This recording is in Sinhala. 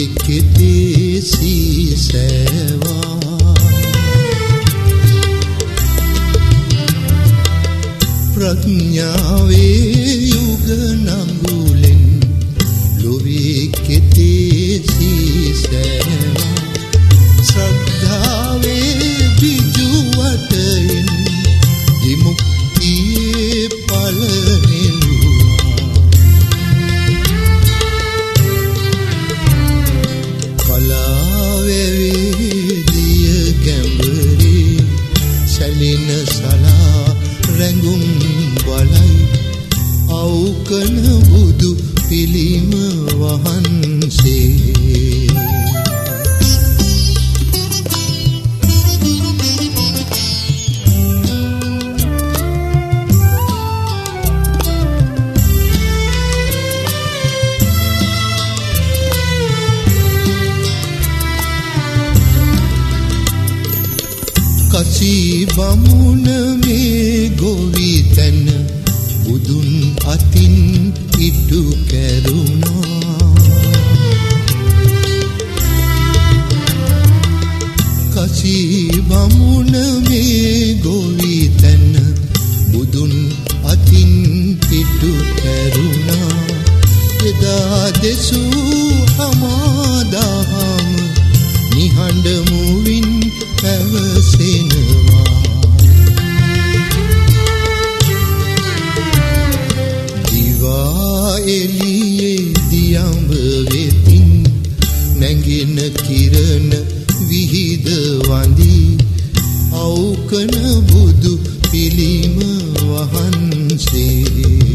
කෙතේ සීසෑවා ප්‍රඥාවේ යුග නඟුලෙන් ලොවේ කෙතේ සීසෑවා ශ්‍රද්ධාවේ බිජු වටෙන් විමුක්තියේ පල සැලෙන සලා රැඟුම් බලයි අවකන බුදු පිළිම වහන්සේ කසී බමුණ මේ ගොවි තැන බුදුන් අතින් ඉටු කැරුණා කසී බමුණ මේ ගොවි තැන බුදුන් අතින් ඉටු කැරුණා එදා දෙසූ හමාදහම නිහඬ මුවින් පැවසෙනවා දිවා එළියේ දියඹ වෙතින් නැගින කිරණ විහිද වඳී අවකන බුදු පිළිම වහන්සේ